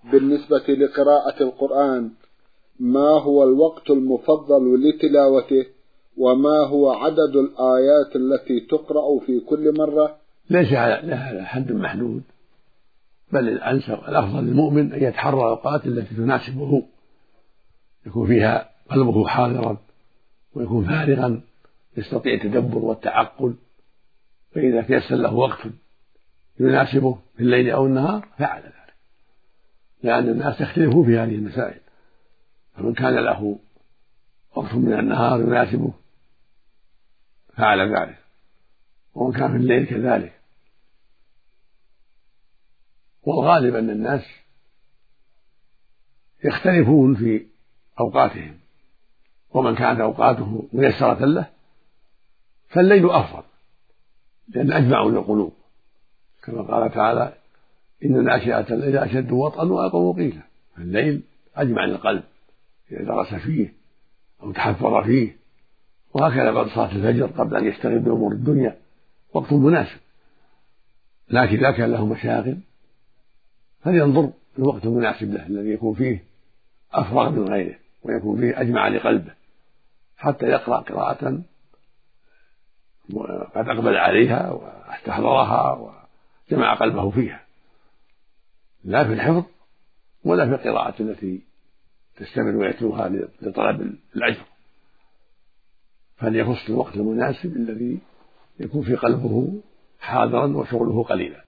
بالنسبة لقراءة القرآن ما هو الوقت المفضل لتلاوته، وما هو عدد الآيات التي تقرأ في كل مرة؟ ليس لها حد محدود، بل الأفضل للمؤمن أن يتحرى الأوقات التي تناسبه، يكون فيها قلبه حاضرا ويكون فارغا يستطيع التدبر والتعقل. فإذا تيسر له وقت يناسبه في الليل أو النهار فعل ذلك، لأن الناس يختلفون في هذه المسائل، فمن كان له وقت من النهار يناسبه فعل ذلك، ومن كان في الليل كذلك. والغالب أن الناس يختلفون في أوقاتهم، ومن كانت أوقاته ميسرة له فالليل أفضل، لأن أجمع للقلوب، كما قال تعالى: إن ناشئة الليل أشد وطئا وأقوم قيلا. الليل أجمع للقلب إذا درس فيه أو تحفظ فيه، وهكذا بعد صلاة الفجر قبل أن يشتغل بأمور الدنيا وقت مناسب. لكن إذا كان له مشاغل فلينظر الوقت المناسب له الذي يكون فيه أفرغ من غيره ويكون فيه أجمع لقلبه، حتى يقرأ قراءة قد أقبل عليها واستحضرها وجمع قلبه فيها، لا في الحفظ ولا في القراءة التي تستمر ويتلوها لطلب الأجر. فليخص الوقت المناسب الذي يكون في قلبه حاضرا وشغله قليلا.